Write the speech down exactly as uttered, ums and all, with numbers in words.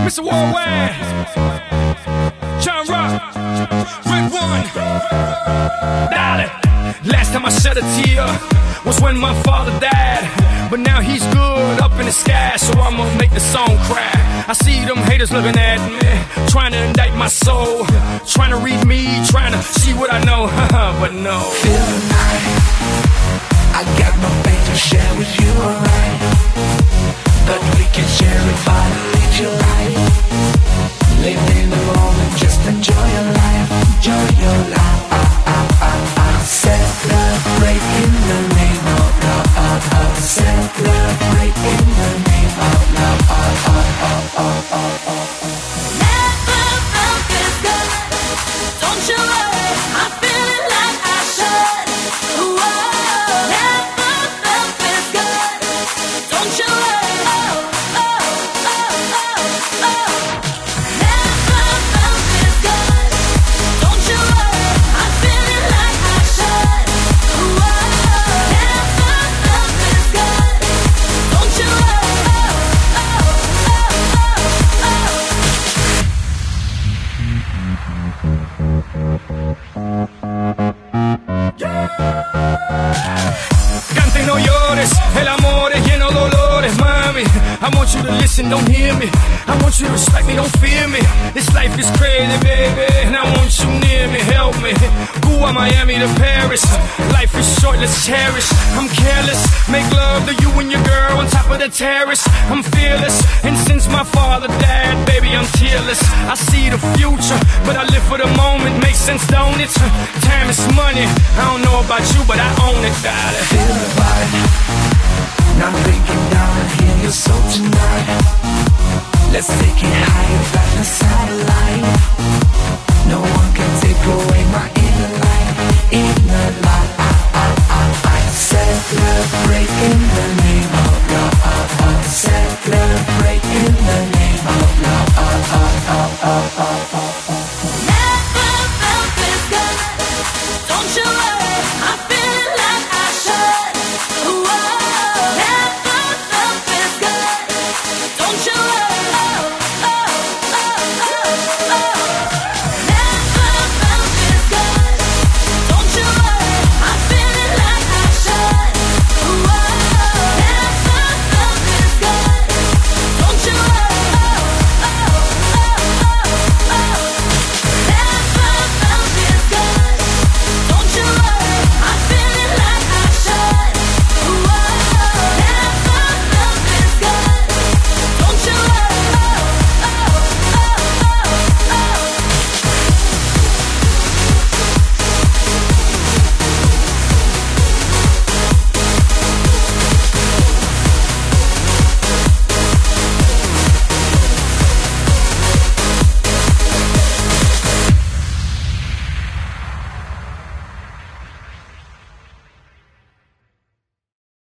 Mister Worldwide, John Rock, Red One, Dolly. Last time I shed a tear was when my father died, but now he's good up in the sky, so I'ma make the song cry. I see them haters looking at me, trying to indict my soul, trying to read me, trying to see what I know, but no. Feel the night, I got no pain to share with you, alright, but we can share it by the live your life. Live in the moment, just enjoy your life, enjoy your life. Celebrate in the name of love. Celebrate in the name of love. Never felt this good. Don't you worry, I'm feeling like I should. Whoa. Never felt this good. Don't you worry. Oh, oh, oh, oh, oh. Never felt this good. Don't you worry, I'm feeling like I should. Whoa. Never felt this good. Don't you worry. Oh, Cante y no llores, el amor es lleno de dolores, mami. I want you to listen, don't hear me. I want you to respect me, don't fear me. This life is crazy, baby, and I want you near me, help me. Cuba, Miami to Paris. Life is short, let's cherish. I'm careless, make love to you and your girl on top of the terrace. I'm fearless, and since my father died, baby, I'm tearless. I see the future, but I live for the moment. Makes sense, don't it? Time is money. I don't know about you, but I own it, darling. Feel the vibe, now drinking down and hear your soul tonight. Let's take it high.